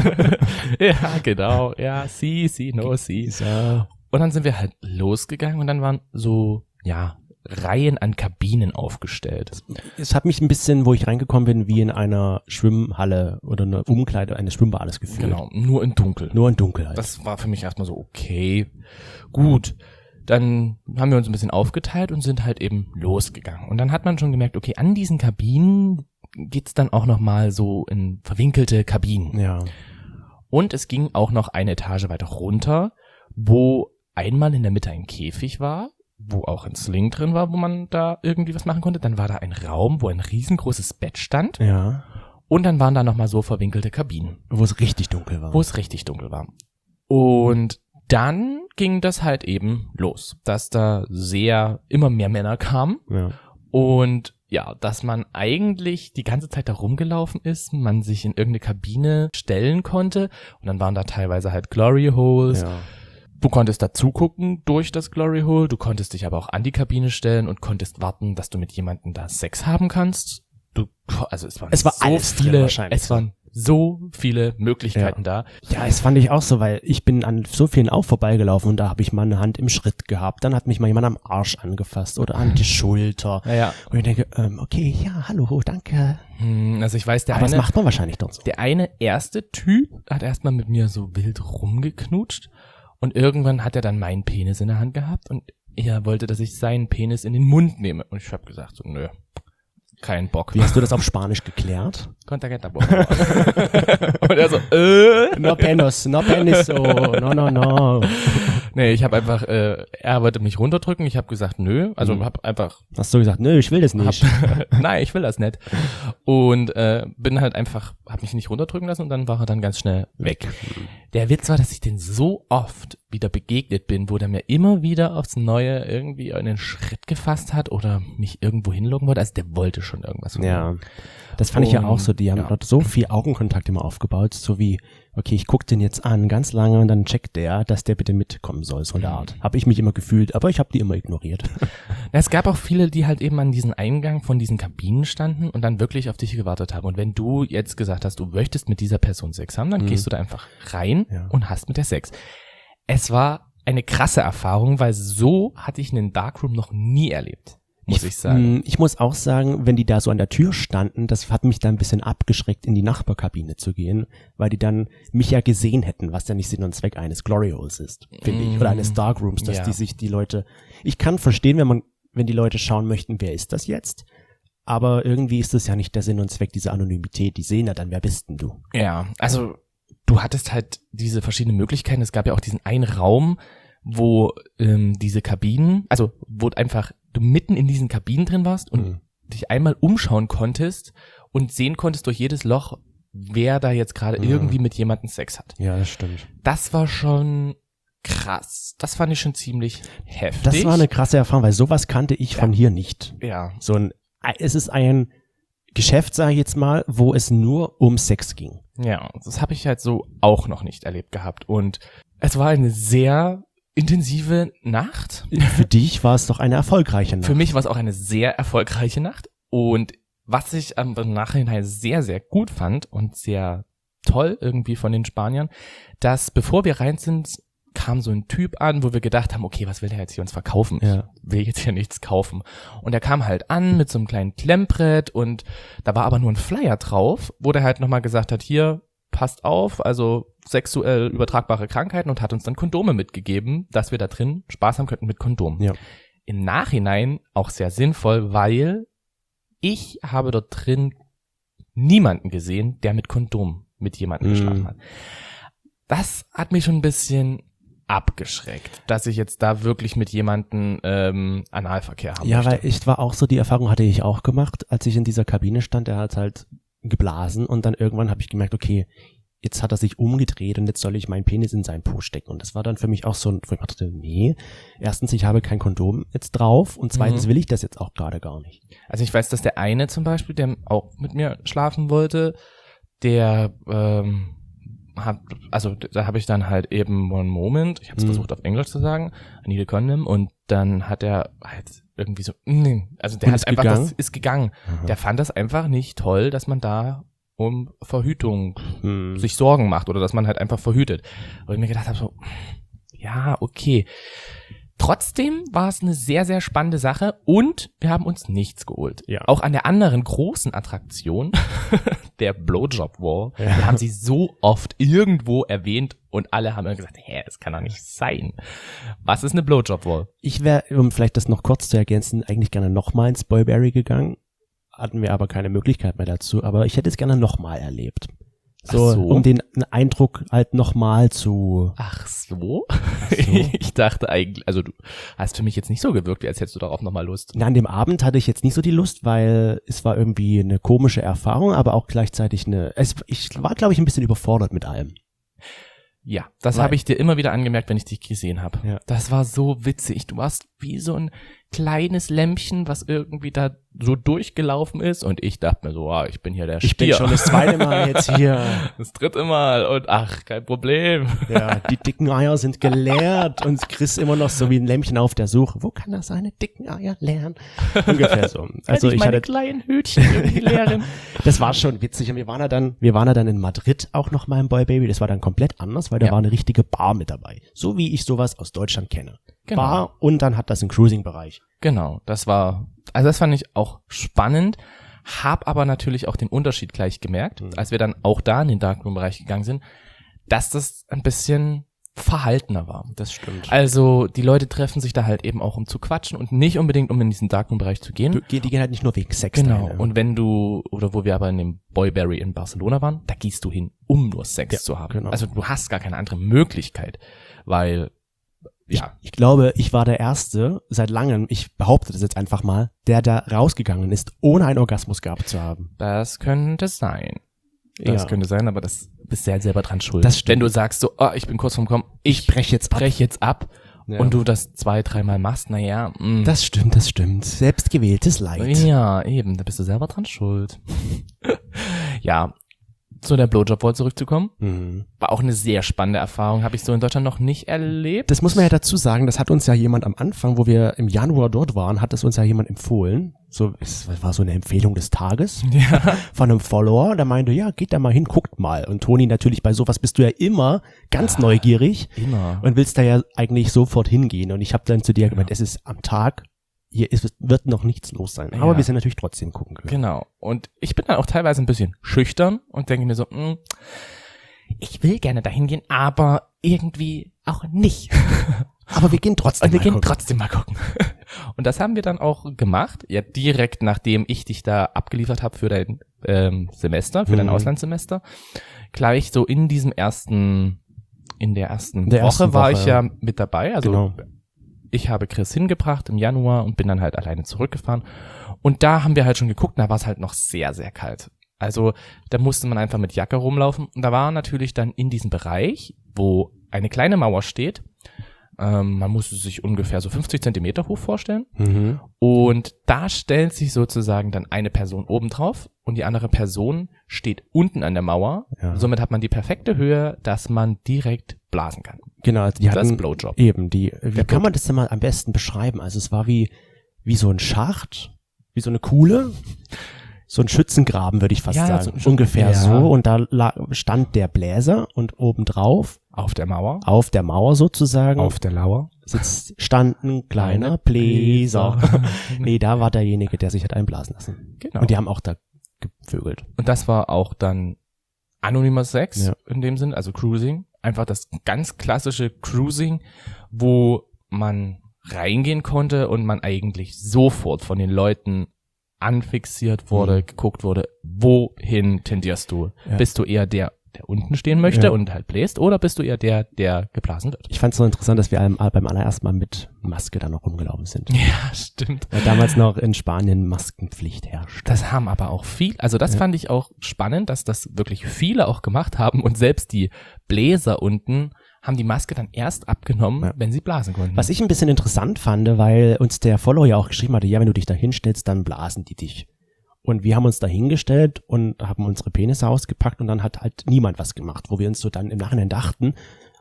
ja, genau, ja, si, si, no, si. So. Und dann sind wir halt losgegangen und dann waren so, ja, Reihen an Kabinen aufgestellt. Es hat mich ein bisschen, wo ich reingekommen bin, wie in einer Schwimmhalle oder eine Umkleide eines Schwimmbades gefühlt. Genau, nur in Dunkel. Nur in Dunkelheit. Das war für mich erstmal so, okay, gut. Dann haben wir uns ein bisschen aufgeteilt und sind halt eben losgegangen. Und dann hat man schon gemerkt, okay, an diesen Kabinen geht's dann auch nochmal so in verwinkelte Kabinen. Ja. Und es ging auch noch eine Etage weiter runter, wo einmal in der Mitte ein Käfig war, wo auch ein Sling drin war, wo man da irgendwie was machen konnte. Dann war da ein Raum, wo ein riesengroßes Bett stand. Ja. Und dann waren da nochmal so verwinkelte Kabinen. Wo es richtig dunkel war. Wo es richtig dunkel war. Und dann ging das halt eben los, dass da sehr, immer mehr Männer kamen. Ja. Und ja, dass man eigentlich die ganze Zeit da rumgelaufen ist, man sich in irgendeine Kabine stellen konnte. Und dann waren da teilweise halt Glory Holes. Ja. Du konntest da zugucken durch das Glory Hole, du konntest dich aber auch an die Kabine stellen und konntest warten, dass du mit jemandem da Sex haben kannst. Du, also es waren Es war so alles drin viele, wahrscheinlich. es waren so viele Möglichkeiten da. Ja, das fand ich auch so, weil ich bin an so vielen auch vorbeigelaufen und da habe ich mal eine Hand im Schritt gehabt. Dann hat mich mal jemand am Arsch angefasst oder an die Schulter. Ja, ja. Und ich denke, ähm, okay, ja, hallo, danke. Hm, also ich weiß, der Aber das eine, macht man wahrscheinlich dort so. der eine erste Typ hat erstmal mit mir so wild rumgeknutscht und irgendwann hat er dann meinen Penis in der Hand gehabt und er wollte, dass ich seinen Penis in den Mund nehme. Und ich habe gesagt, so, nö. Kein Bock. Wie hast du das auf Spanisch geklärt? Contageta, por favor. Und er so, äh. No penis, no penis, oh, no, no, no. Nee, ich habe einfach, äh, er wollte mich runterdrücken, ich habe gesagt, nö, also Mhm. hab einfach, Hast du gesagt, nö, ich will das nicht. hab, nein, ich will das nicht. Und äh, bin halt einfach, hab mich nicht runterdrücken lassen und dann war er dann ganz schnell weg. Der Witz war, dass ich den so oft wieder begegnet bin, wo der mir immer wieder aufs Neue irgendwie einen Schritt gefasst hat oder mich irgendwo hinlocken wollte, also der wollte schon irgendwas von mir. Ja, das fand ich ja auch so, die haben ja. dort so viel Augenkontakt immer aufgebaut, so wie, okay, ich guck den jetzt an, ganz lange und dann checkt der, dass der bitte mitkommen soll, so in der Art. Habe ich mich immer gefühlt, aber ich habe die immer ignoriert. Na, es gab auch viele, die halt eben an diesen Eingang von diesen Kabinen standen und dann wirklich auf dich gewartet haben. Und wenn du jetzt gesagt hast, du möchtest mit dieser Person Sex haben, dann Mhm. gehst du da einfach rein Ja. und hast mit der Sex. Es war eine krasse Erfahrung, weil so hatte ich einen Darkroom noch nie erlebt, muss ich, sagen. Mm, Ich muss auch sagen, wenn die da so an der Tür standen, das hat mich dann ein bisschen abgeschreckt, in die Nachbarkabine zu gehen, weil die dann mich ja gesehen hätten, was ja nicht Sinn und Zweck eines Glory Holes ist, finde ich, oder eines Darkrooms, dass Ja. die sich die Leute, ich kann verstehen, wenn man, wenn die Leute schauen möchten, wer ist das jetzt? Aber irgendwie ist das ja nicht der Sinn und Zweck dieser Anonymität. Die sehen ja dann, wer bist denn du? Ja, also du hattest halt diese verschiedenen Möglichkeiten. Es gab ja auch diesen einen Raum, wo ähm, diese Kabinen, also wo einfach du mitten in diesen Kabinen drin warst und Mhm. dich einmal umschauen konntest und sehen konntest durch jedes Loch, wer da jetzt gerade Mhm. irgendwie mit jemandem Sex hat. Ja, das stimmt. Das war schon krass. Das fand ich schon ziemlich heftig. Das war eine krasse Erfahrung, weil sowas kannte ich von hier nicht. ja. So ein, es ist ein Geschäft, sage ich jetzt mal, wo es nur um Sex ging. Ja, das habe ich halt so auch noch nicht erlebt gehabt. Und es war eine sehr intensive Nacht. Für dich war es doch eine erfolgreiche Nacht. Für mich war es auch eine sehr erfolgreiche Nacht. Und was ich am Nachhinein sehr, sehr gut fand und sehr toll irgendwie von den Spaniern, dass bevor wir rein sind, kam so ein Typ an, wo wir gedacht haben, okay, was will der jetzt hier uns verkaufen? Ja. Ich will jetzt hier nichts kaufen. Und er kam halt an mit so einem kleinen Klemmbrett und da war aber nur ein Flyer drauf, wo der halt nochmal gesagt hat, hier, passt auf, also sexuell übertragbare Krankheiten und hat uns dann Kondome mitgegeben, dass wir da drin Spaß haben könnten mit Kondom. Ja. Im Nachhinein auch sehr sinnvoll, weil ich habe dort drin niemanden gesehen, der mit Kondom mit jemandem Mm. geschlafen hat. Das hat mich schon ein bisschen abgeschreckt, dass ich jetzt da wirklich mit jemandem ähm, Analverkehr haben Ja, möchte. weil ich war auch so, die Erfahrung hatte ich auch gemacht, als ich in dieser Kabine stand, er hat halt geblasen und dann irgendwann habe ich gemerkt, okay, jetzt hat er sich umgedreht und jetzt soll ich meinen Penis in seinen Po stecken. Und das war dann für mich auch so ein, wo ich dachte, nee, erstens, ich habe kein Kondom jetzt drauf und zweitens Mhm. will ich das jetzt auch gerade gar nicht. Also ich weiß, dass der eine zum Beispiel, der auch mit mir schlafen wollte, der ähm, hat, also da habe ich dann halt eben one moment, ich habe es Mhm. versucht auf Englisch zu sagen, I need a condom, und dann hat er halt irgendwie so, nee, also der Und hat ist einfach, gegangen? das ist gegangen. Aha. Der fand das einfach nicht toll, dass man da um Verhütung Hm. sich Sorgen macht oder dass man halt einfach verhütet. Wo ich mir gedacht habe, so, ja, okay. Trotzdem war es eine sehr, sehr spannende Sache und wir haben uns nichts geholt. Ja. Auch an der anderen großen Attraktion, der Blowjob Wall, Ja. wir haben sie so oft irgendwo erwähnt und alle haben immer gesagt, hä, das kann doch nicht sein. Was ist eine Blowjob Wall? Ich wäre, um vielleicht das noch kurz zu ergänzen, eigentlich gerne nochmal ins Boyberry gegangen. hatten wir aber keine Möglichkeit mehr dazu. Aber ich hätte es gerne nochmal erlebt. So, Ach so. um den Eindruck halt nochmal zu... Ach so? So. Ich dachte eigentlich, also du hast für mich jetzt nicht so gewirkt, als hättest du darauf nochmal Lust. Na, an dem Abend hatte ich jetzt nicht so die Lust, weil es war irgendwie eine komische Erfahrung, aber auch gleichzeitig eine... Es, ich war, glaube ich, ein bisschen überfordert mit allem. Ja, das Weil- habe ich dir immer wieder angemerkt, wenn ich dich gesehen habe. Ja. Das war so witzig. Du warst wie so ein kleines Lämpchen, was irgendwie da so durchgelaufen ist. Und ich dachte mir so, ah, ich bin hier der Ich bin Stier. schon das zweite Mal jetzt hier. Das dritte Mal. Und ach, kein Problem. Ja, die dicken Eier sind geleert und Chris immer noch so wie ein Lämpchen auf der Suche. Wo kann er seine dicken Eier leeren? Ungefähr so. Also Kann ich ich meine hatte, kleinen Hütchen irgendwie leeren. das war schon witzig. Und wir waren ja dann, wir waren ja dann in Madrid auch noch mal im Boy Baby. Das war dann komplett anders, weil da Ja. war eine richtige Bar mit dabei. So wie ich sowas aus Deutschland kenne. Genau. Bar und dann hat das einen Cruising-Bereich. Genau, das war, also das fand ich auch spannend, hab aber natürlich auch den Unterschied gleich gemerkt, Mhm. als wir dann auch da in den Darkroom-Bereich gegangen sind, dass das ein bisschen verhaltener war. Das stimmt. Also die Leute treffen sich da halt eben auch, um zu quatschen und nicht unbedingt, um in diesen Darkroom-Bereich zu gehen. Die, die gehen halt nicht nur wegen Sex. Genau, dahin, ne? und wenn du, oder wo wir aber in dem Boyberry in Barcelona waren, da gehst du hin, um nur Sex Ja, zu haben. genau. Also du hast gar keine andere Möglichkeit, weil, ja, Ich glaube, ich war der Erste seit langem, ich behaupte das jetzt einfach mal, der da rausgegangen ist, ohne einen Orgasmus gehabt zu haben. das könnte sein. Das Ja. könnte sein, aber das bist du ja selber dran schuld. Das stimmt. Wenn du sagst so, oh, ich bin kurz vorm Kommen, ich brech jetzt ab. brech jetzt ab Ja. und du das zwei, dreimal machst, naja, mh. Das stimmt, das stimmt. Selbstgewähltes Leid. Ja, eben, da bist du selber dran schuld. Ja, zu der Blowjob-Wall zurückzukommen, Mhm. war auch eine sehr spannende Erfahrung, habe ich so in Deutschland noch nicht erlebt. Das muss man ja dazu sagen, das hat uns ja jemand am Anfang, wo wir im Januar dort waren, hat das uns ja jemand empfohlen. So, es war so eine Empfehlung des Tages Ja, von einem Follower, der meinte, ja, geht da mal hin, guckt mal. Und Toni, natürlich bei sowas bist du ja immer ganz neugierig immer. und willst da ja eigentlich sofort hingehen. Und ich habe dann zu dir gemeint, es ist am Tag, hier ist, wird noch nichts los sein. Aber Ja. wir sind natürlich trotzdem gucken können. Genau. Und ich bin dann auch teilweise ein bisschen schüchtern und denke mir so, mh, ich will gerne dahin gehen, aber irgendwie auch nicht. Aber wir gehen trotzdem Und wir mal gehen gucken. trotzdem mal gucken. Und das haben wir dann auch gemacht, ja direkt nachdem ich dich da abgeliefert habe für dein ähm, Semester, für dein Mhm. Auslandssemester. Gleich so in diesem ersten, in der ersten Der Woche ersten war Woche, ich ja mit dabei. Also Genau. ich habe Chris hingebracht im Januar und bin dann halt alleine zurückgefahren. Und da haben wir halt schon geguckt, da war es halt noch sehr, sehr kalt. Also da musste man einfach mit Jacke rumlaufen. Und da war natürlich dann in diesem Bereich, wo eine kleine Mauer steht, ähm, man musste sich ungefähr so fünfzig Zentimeter hoch vorstellen. Mhm. Und da stellt sich sozusagen dann eine Person oben drauf und die andere Person steht unten an der Mauer. Ja. Somit hat man die perfekte Höhe, dass man direkt blasen kann. Genau, also die Das hatten Blowjob. eben die. Wie Der kann man das denn mal am besten beschreiben? Also es war wie wie so ein Schacht, wie so eine Kuhle, so ein Schützengraben würde ich fast Ja, sagen, so- ungefähr ja. so. Und da la- stand der Bläser und obendrauf Auf der Mauer. auf der Mauer sozusagen Auf der Lauer. sitzt stand ein kleiner Bläser. Nee, da war derjenige, der sich hat einblasen lassen. Genau. Und die haben auch da gevögelt. Und das war auch dann anonymer Sex Ja. in dem Sinn, also Cruising. Einfach das ganz klassische Cruising, wo man reingehen konnte und man eigentlich sofort von den Leuten anfixiert wurde, Mhm. geguckt wurde, wohin tendierst du? Ja. Bist du eher der, der unten stehen möchte Ja. und halt bläst, oder bist du eher der, der geblasen wird? Ich fand es so interessant, dass wir allem- beim allerersten Mal mit Maske da noch rumgelaufen sind. Ja, stimmt. Weil damals noch in Spanien Maskenpflicht herrscht. Das haben aber auch viel, also das Ja. fand ich auch spannend, dass das wirklich viele auch gemacht haben und selbst die Bläser unten haben die Maske dann erst abgenommen, Ja. wenn sie blasen konnten. Was ich ein bisschen interessant fand, weil uns der Follower ja auch geschrieben hatte, ja, wenn du dich da hinstellst, dann blasen die dich. Und wir haben uns da hingestellt und haben unsere Penisse ausgepackt und dann hat halt niemand was gemacht, wo wir uns so dann im Nachhinein dachten,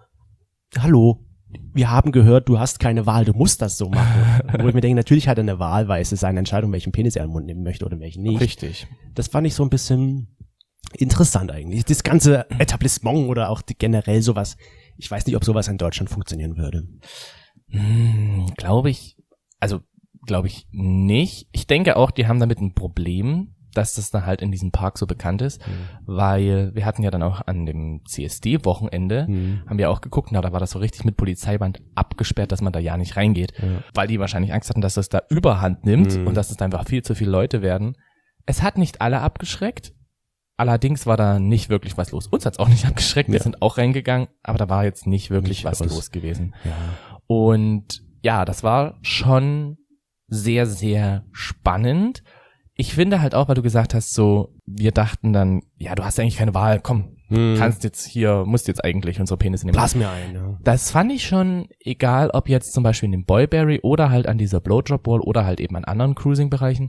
hallo, wir haben gehört, du hast keine Wahl, du musst das so machen. Wo ich mir denke, natürlich hat er eine Wahl, weil es ist seine Entscheidung, welchen Penis er in den Mund nehmen möchte oder welchen nicht. Richtig. Das fand ich so ein bisschen interessant eigentlich. Das ganze Etablissement oder auch die, generell sowas. Ich weiß nicht, ob sowas in Deutschland funktionieren würde. Hm, glaube ich, also glaube ich nicht. Ich denke auch, die haben damit ein Problem, dass das dann halt in diesem Park so bekannt ist, weil wir hatten ja dann auch an dem C S D-Wochenende, Mhm. haben wir auch geguckt, na, da war das so richtig mit Polizeiband abgesperrt, dass man da ja nicht reingeht, Ja. weil die wahrscheinlich Angst hatten, dass das da Überhand nimmt Mhm. und dass es da einfach viel zu viele Leute werden. Es hat nicht alle abgeschreckt. Allerdings war da nicht wirklich was los. Uns hat's auch nicht abgeschreckt. Wir Ja. sind auch reingegangen, aber da war jetzt nicht wirklich Nicht was was. los gewesen. Ja. Und ja, das war schon sehr, sehr spannend. Ich finde halt auch, weil du gesagt hast, so, wir dachten dann, ja, du hast ja eigentlich keine Wahl, komm, Hm. kannst jetzt hier, musst jetzt eigentlich unsere Penisse nehmen. Blas mir ein, ja. Das fand ich schon, egal ob jetzt zum Beispiel in dem Boyberry oder halt an dieser Blowjob Wall oder halt eben an anderen Cruising-Bereichen,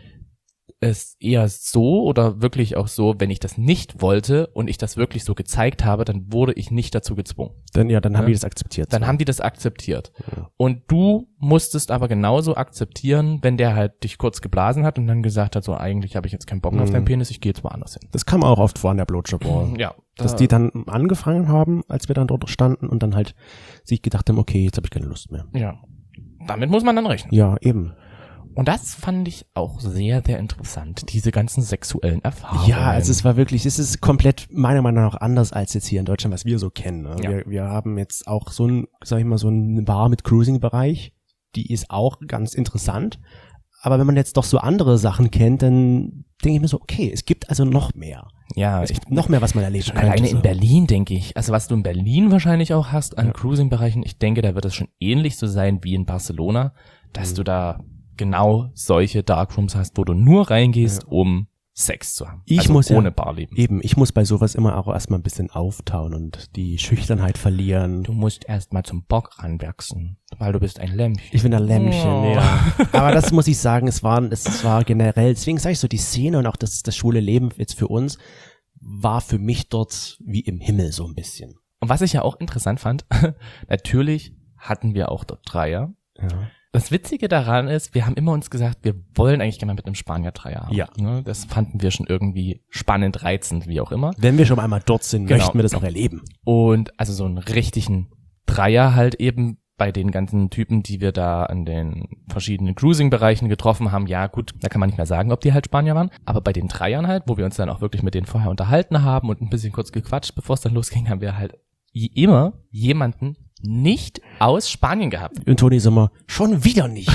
es eher so oder wirklich auch so, wenn ich das nicht wollte und ich das wirklich so gezeigt habe, dann wurde ich nicht dazu gezwungen. Dann, ja, dann haben Ja. die das akzeptiert. Dann so. haben die das akzeptiert. Ja. Und du musstest aber genauso akzeptieren, wenn der halt dich kurz geblasen hat und dann gesagt hat, so eigentlich habe ich jetzt keinen Bock mehr auf Mhm. deinen Penis, ich gehe jetzt woanders hin. Das kam auch oft vor an der Blowjob Wall. Ja. Dass da- die dann angefangen haben, als wir dann dort standen und dann halt sich gedacht haben, okay, jetzt habe ich keine Lust mehr. Ja. Damit muss man dann rechnen. Ja, eben. Und das fand ich auch sehr, sehr interessant, diese ganzen sexuellen Erfahrungen. Ja, also es war wirklich, es ist komplett meiner Meinung nach anders als jetzt hier in Deutschland, was wir so kennen. Ne? Ja. Wir, wir haben jetzt auch so ein, sag ich mal, so eine Bar mit Cruising-Bereich, die ist auch ganz interessant. Aber wenn man jetzt doch so andere Sachen kennt, dann denke ich mir so, okay, es gibt also noch mehr. ja, Es ich, gibt noch mehr, was man erleben schon könnte. alleine so. in Berlin, denke ich. Also was du in Berlin wahrscheinlich auch hast an Ja. Cruising-Bereichen, ich denke, da wird es schon ähnlich so sein wie in Barcelona, dass Mhm. du da genau solche Darkrooms hast, wo du nur reingehst, Ja. um Sex zu haben. Ich also muss ja- ohne Barleben. Eben, ich muss bei sowas immer auch erstmal ein bisschen auftauen und die Schüchternheit verlieren. Du musst erst mal zum Bock ranwachsen, weil du bist ein Lämmchen. Ich bin ein Lämmchen, Oh. ja. Aber das muss ich sagen, es war, es war generell, deswegen sage ich so, die Szene und auch das, das schwule Leben jetzt für uns war für mich dort wie im Himmel so ein bisschen. Und was ich ja auch interessant fand, natürlich hatten wir auch dort Dreier. Ja. Das Witzige daran ist, wir haben immer uns gesagt, wir wollen eigentlich gerne mal mit einem Spanier Dreier haben. Ja. Ne, das fanden wir schon irgendwie spannend, reizend, wie auch immer. Wenn wir schon einmal dort sind, Genau. möchten wir das auch erleben. Und also so einen richtigen Dreier halt eben bei den ganzen Typen, die wir da an den verschiedenen Cruising-Bereichen getroffen haben. Ja gut, da kann man nicht mehr sagen, ob die halt Spanier waren. Aber bei den Dreiern halt, wo wir uns dann auch wirklich mit denen vorher unterhalten haben und ein bisschen kurz gequatscht, bevor es dann losging, haben wir halt wie immer jemanden nicht aus Spanien gehabt. Und Toni ist immer, schon wieder nicht.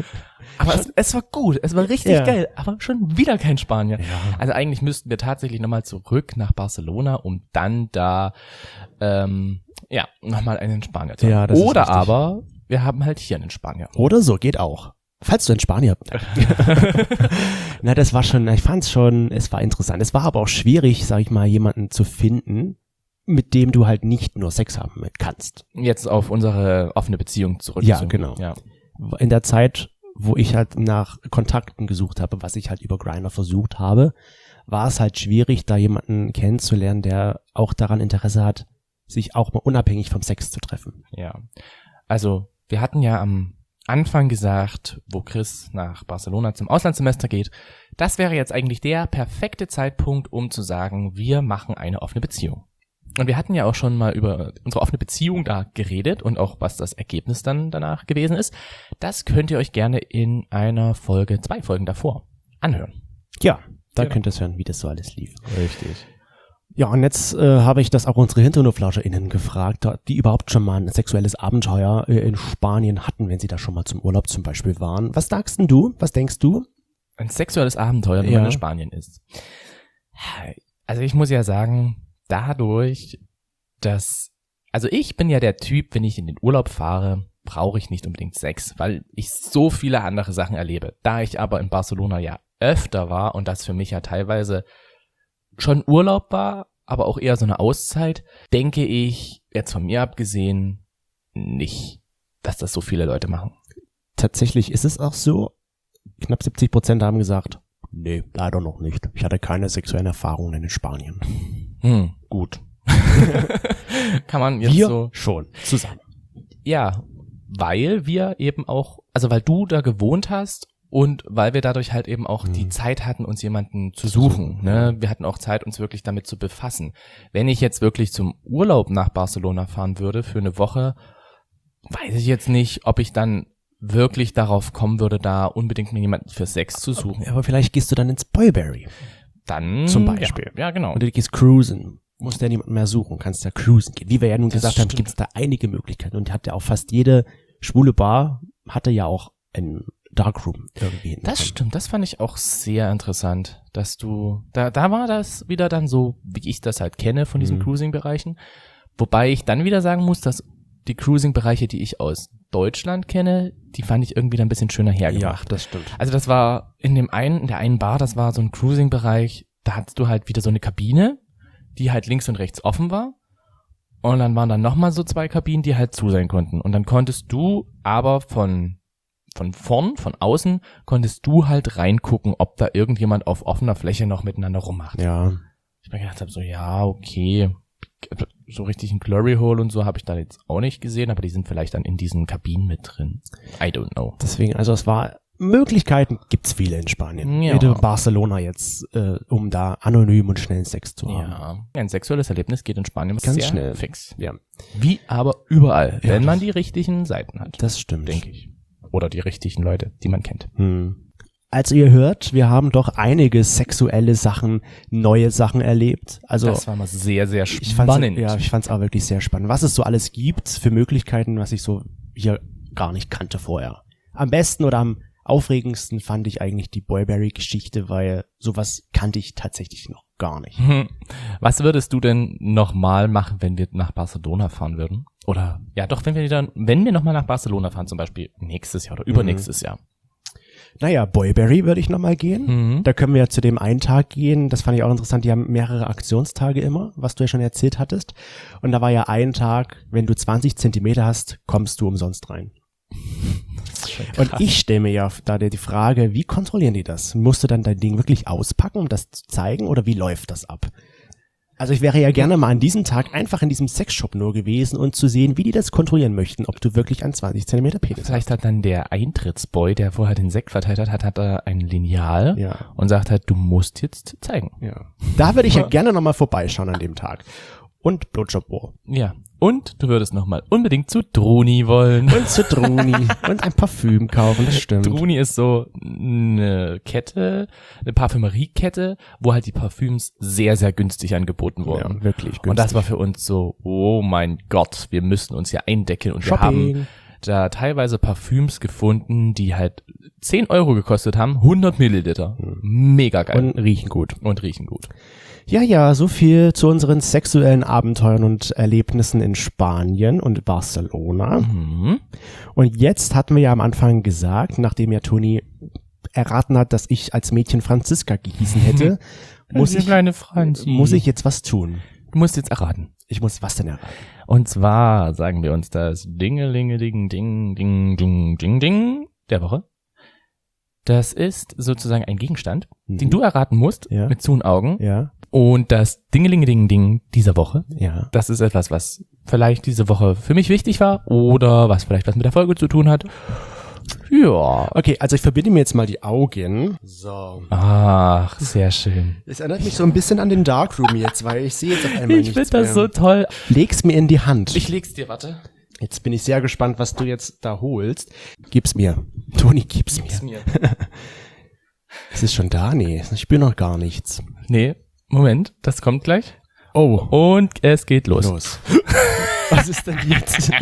Aber es, es war gut, es war richtig Ja. geil, aber schon wieder kein Spanier. Ja. Also eigentlich müssten wir tatsächlich nochmal zurück nach Barcelona, um dann da ähm, ja nochmal einen Spanier zu haben. Ja, das ist Oder richtig. aber wir haben halt hier einen Spanier. Oder so, geht auch. Falls du in Spanier. Na, das war schon, ich fand's schon, es war interessant. Es war aber auch schwierig, sag ich mal, jemanden zu finden, mit dem du halt nicht nur Sex haben kannst. Jetzt auf unsere offene Beziehung zurück. Ja, zu- genau. Ja. In der Zeit, wo ich halt nach Kontakten gesucht habe, was ich halt über Grindr versucht habe, war es halt schwierig, da jemanden kennenzulernen, der auch daran Interesse hat, sich auch mal unabhängig vom Sex zu treffen. Ja. Also wir hatten ja am Anfang gesagt, wo Chris nach Barcelona zum Auslandssemester geht, das wäre jetzt eigentlich der perfekte Zeitpunkt, um zu sagen, wir machen eine offene Beziehung. Und wir hatten ja auch schon mal über unsere offene Beziehung da geredet und auch was das Ergebnis dann danach gewesen ist. Das könnt ihr euch gerne in einer Folge, zwei Folgen davor anhören. Ja, da Genau. könnt ihr hören, wie das so alles lief. Richtig. Ja, und jetzt äh, habe ich das auch unsere HinternoflauscherInnen gefragt, die überhaupt schon mal ein sexuelles Abenteuer äh, in Spanien hatten, wenn sie da schon mal zum Urlaub zum Beispiel waren. Was sagst denn du? Was denkst du? Ein sexuelles Abenteuer, wenn Ja. man in Spanien ist. Also ich muss ja sagen, dadurch, dass, also ich bin ja der Typ, wenn ich in den Urlaub fahre, brauche ich nicht unbedingt Sex, weil ich so viele andere Sachen erlebe. Da ich aber in Barcelona ja öfter war und das für mich ja teilweise schon Urlaub war, aber auch eher so eine Auszeit, denke ich, jetzt von mir abgesehen, nicht, dass das so viele Leute machen. Tatsächlich ist es auch so. Knapp siebzig Prozent haben gesagt, nee, leider noch nicht. Ich hatte keine sexuellen Erfahrungen in Spanien. Hm, gut. Kann man jetzt Wir so... schon, zusammen. Ja, weil wir eben auch, also weil du da gewohnt hast und weil wir dadurch halt eben auch Mhm. die Zeit hatten, uns jemanden zu suchen. Ne? Wir hatten auch Zeit, uns wirklich damit zu befassen. Wenn ich jetzt wirklich zum Urlaub nach Barcelona fahren würde für eine Woche, weiß ich jetzt nicht, ob ich dann wirklich darauf kommen würde, da unbedingt mir jemanden für Sex zu suchen. Aber vielleicht gehst du dann ins Boyberry. Dann Zum Beispiel. Ja, ja genau. Und du gehst cruisen. Musst ja niemanden mehr suchen, kannst ja cruisen gehen. Wie wir ja nun Das gesagt haben, stimmt. gibt es da einige Möglichkeiten. Und hat ja auch fast jede schwule Bar hatte ja auch einen Darkroom irgendwie hinkommen. Das stimmt, das fand ich auch sehr interessant, dass du, da, da war das wieder dann so, wie ich das halt kenne von diesen Mhm. Cruising-Bereichen, wobei ich dann wieder sagen muss, dass die Cruising-Bereiche, die ich aus Deutschland kenne, die fand ich irgendwie dann ein bisschen schöner hergemacht. Ja, das stimmt. Also das war in dem einen, in der einen Bar, das war so ein Cruising-Bereich, da hattest du halt wieder so eine Kabine, die halt links und rechts offen war. Und dann waren dann nochmal so zwei Kabinen, die halt zu sein konnten. Und dann konntest du aber von, von vorn, von außen, konntest du halt reingucken, ob da irgendjemand auf offener Fläche noch miteinander rummacht. Ja. Ich mir gedacht habe, so ja, okay, so richtig ein Glory Hole und so habe ich da jetzt auch nicht gesehen, aber die sind vielleicht dann in diesen Kabinen mit drin. I don't know. Deswegen, also es war, Möglichkeiten gibt's viele in Spanien. Ja. Bitte Barcelona jetzt, äh, um da anonym und schnellen Sex zu haben. Ja, ein sexuelles Erlebnis geht in Spanien Ganz sehr schnell. fix. Ja, Wie aber überall, Ja, wenn man das- die richtigen Seiten hat, das stimmt. denke ich. Oder die richtigen Leute, die man kennt. Hm. Also ihr hört, wir haben doch einige sexuelle Sachen, neue Sachen erlebt. Also Das war mal sehr, sehr ich fand's, spannend. ja, ich fand's auch wirklich sehr spannend. Was es so alles gibt für Möglichkeiten, was ich so hier gar nicht kannte vorher. Am besten oder am aufregendsten fand ich eigentlich die Boyberry-Geschichte, weil sowas kannte ich tatsächlich noch gar nicht. Hm. Was würdest du denn nochmal machen, wenn wir nach Barcelona fahren würden? Oder, ja doch, wenn wir dann, wenn wir nochmal nach Barcelona fahren, zum Beispiel nächstes Jahr oder übernächstes Jahr. Naja, Boyberry würde ich nochmal gehen. Mhm. Da können wir ja zu dem einen Tag gehen. Das fand ich auch interessant. Die haben mehrere Aktionstage immer, was du ja schon erzählt hattest. Und da war ja ein Tag, wenn du zwanzig Zentimeter hast, kommst du umsonst rein. Und ich stelle mir ja da die Frage, wie kontrollieren die das? Musst du dann dein Ding wirklich auspacken, um das zu zeigen, oder wie läuft das ab? Also ich wäre ja gerne mal an diesem Tag einfach in diesem Sexshop nur gewesen und zu sehen, wie die das kontrollieren möchten, ob du wirklich einen zwanzig Zentimeter Penis hast. Vielleicht hat dann der Eintrittsboy, der vorher den Sekt verteilt hat, hat, hat er ein Lineal Ja. und sagt halt, du musst jetzt zeigen. Ja. Da würde ich ja gerne nochmal vorbeischauen an dem Tag. Und Blowjob-Ohr. Ja. Und du würdest nochmal unbedingt zu Druni wollen. Und Zitroni und ein Parfüm kaufen, das stimmt. Druni ist so eine Kette, eine Parfümeriekette, wo halt die Parfüms sehr, sehr günstig angeboten wurden. Ja, wirklich günstig. Und das war für uns so, oh mein Gott, wir müssen uns hier eindecken. Und wir Shopping. haben da teilweise Parfüms gefunden, die halt zehn Euro gekostet haben, hundert Milliliter. Mega geil. Und riechen gut. Und riechen gut. Ja, ja, so viel zu unseren sexuellen Abenteuern und Erlebnissen in Spanien und Barcelona. Mhm. Und jetzt hatten wir ja am Anfang gesagt, nachdem ja Toni erraten hat, dass ich als Mädchen Franziska gehießen hätte, muss ich, kleine Franzi. muss ich jetzt was tun. Du musst jetzt erraten. Ich muss was denn erraten? Und zwar sagen wir uns das Dingelingeling, Ding, Ding, Ding, Ding, Ding der Woche. Das ist sozusagen ein Gegenstand, Mhm. den du erraten musst, Ja. mit Zu und Augen. Ja, Und das Dingelingeling-Ding dieser Woche, ja. das ist etwas, was vielleicht diese Woche für mich wichtig war oder was vielleicht was mit der Folge zu tun hat. Ja. Okay, also ich verbinde mir jetzt mal die Augen. So. Ach, sehr schön. Es erinnert mich so ein bisschen an den Darkroom jetzt, weil ich sehe jetzt auf einmal Ich nichts finde das mehr. so toll. Leg's mir in die Hand. Ich leg's dir, warte. Jetzt bin ich sehr gespannt, was du jetzt da holst. Gib's mir. Toni, gib's mir. Ist mir. Es ist schon da? Nee, ich spüre noch gar nichts. Nee, Moment, das kommt gleich. Oh, Und es geht los. los. Was ist denn jetzt?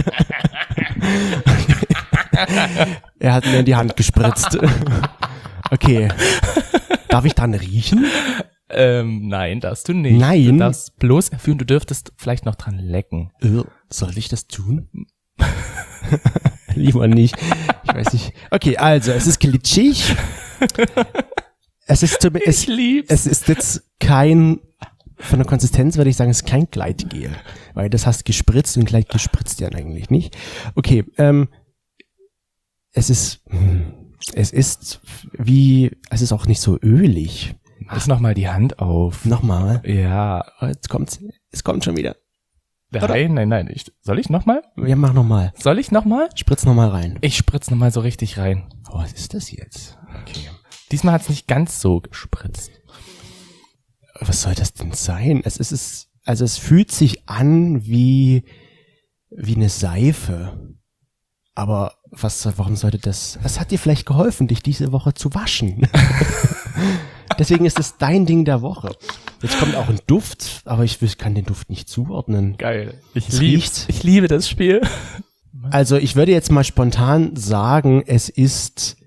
Er hat mir in die Hand gespritzt. Okay. Darf ich dran riechen? Ähm, nein, darfst du nicht. Nein? Du darfst bloß erfüllen, du dürftest vielleicht noch dran lecken. Äh, Soll ich das tun? Lieber nicht. Ich weiß nicht. Okay, also, es ist glitschig. Es ist, zum, es, lieb's. es ist jetzt kein, von der Konsistenz würde ich sagen, es ist kein Gleitgel. Weil das hast gespritzt und Gleit gespritzt ja eigentlich nicht. Okay, ähm, es ist, hm, es ist wie, es ist auch nicht so ölig. Mach noch mal die Hand auf. Nochmal. Ja. Oh, jetzt kommt's, es kommt schon wieder. Nein, nein, nein. Ich, soll ich noch mal? Ja, mach nochmal. Soll ich noch mal? Spritz nochmal rein. Ich spritz noch mal so richtig rein. Oh, was ist das jetzt? Okay. Diesmal hat's nicht ganz so gespritzt. Was soll das denn sein? Es ist es, also es fühlt sich an wie, wie eine Seife. Aber was, warum sollte das, es hat dir vielleicht geholfen, dich diese Woche zu waschen. Deswegen ist es dein Ding der Woche. Jetzt kommt auch ein Duft, aber ich will- kann den Duft nicht zuordnen. Geil. Ich Es lieb's. riecht- Ich liebe das Spiel. Also ich würde jetzt mal spontan sagen, es ist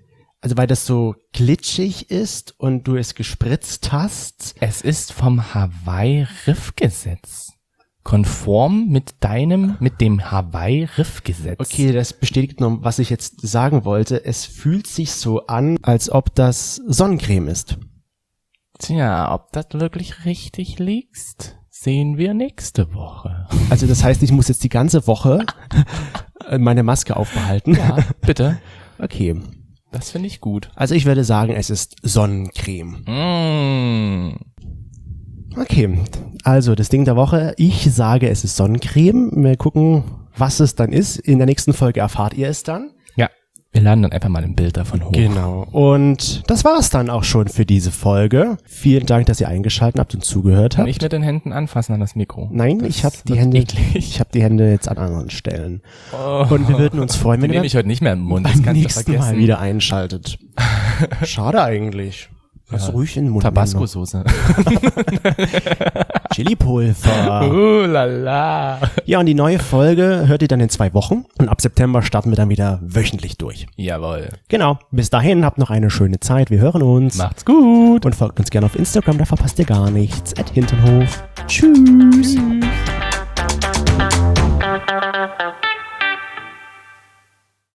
Also weil das so glitschig ist und du es gespritzt hast. Es ist vom Hawaii-Riff-Gesetz. Konform mit deinem, mit dem Hawaii-Riff-Gesetz. Okay, das bestätigt noch, was ich jetzt sagen wollte. Es fühlt sich so an, als ob das Sonnencreme ist. Tja, ob das wirklich richtig liegt, sehen wir nächste Woche. Also das heißt, ich muss jetzt die ganze Woche meine Maske aufbehalten. Ja, bitte. Okay. Das finde ich gut. Also ich würde sagen, es ist Sonnencreme. Mm. Okay, also das Ding der Woche. Ich sage, es ist Sonnencreme. Wir gucken, was es dann ist. In der nächsten Folge erfahrt ihr es dann. Ja, wir laden dann einfach mal ein Bild davon hoch. Genau. Und das war es dann auch schon für diese Folge. Vielen Dank, dass ihr eingeschaltet habt und zugehört habt. Nicht mit den Händen anfassen an das Mikro. Nein, das ich habe die wird Hände, eklig. ich habe die Hände jetzt an anderen Stellen. Oh. Und wir würden uns freuen, Die wenn ihr nehme ich heute nicht mehr im Mund. Das beim kannst du nächsten vergessen. Mal wieder einschaltet. Schade eigentlich. Lass Ja. ruhig in den Mund nehmen. Tabasco-Soße. Chili-Pulver. Uh, lala. Ja, und die neue Folge hört ihr dann in zwei Wochen. Und ab September starten wir dann wieder wöchentlich durch. Jawohl. Genau. Bis dahin, habt noch eine schöne Zeit. Wir hören uns. Macht's gut. Und folgt uns gerne auf Instagram, da verpasst ihr gar nichts. At Hinternhof. Tschüss. Tschüss.